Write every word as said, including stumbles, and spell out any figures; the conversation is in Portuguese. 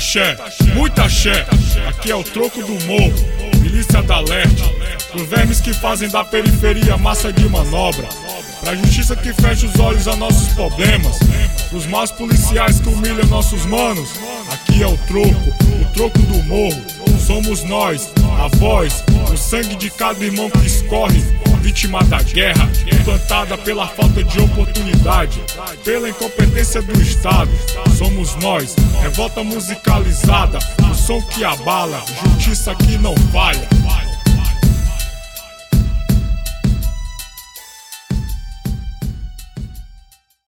axé, muita axé. Aqui é o troco do morro, milícia da leste. Pros vermes que fazem da periferia massa de manobra, pra justiça que fecha os olhos a nossos problemas, pros maus policiais que humilham nossos manos. Aqui é o troco, o troco do morro. Somos nós, a voz, o sangue de cada irmão que escorre, vítima da guerra, implantada pela falta de oportunidade, pela incompetência do Estado. Somos nós, revolta musicalizada, o som que abala, justiça que não falha.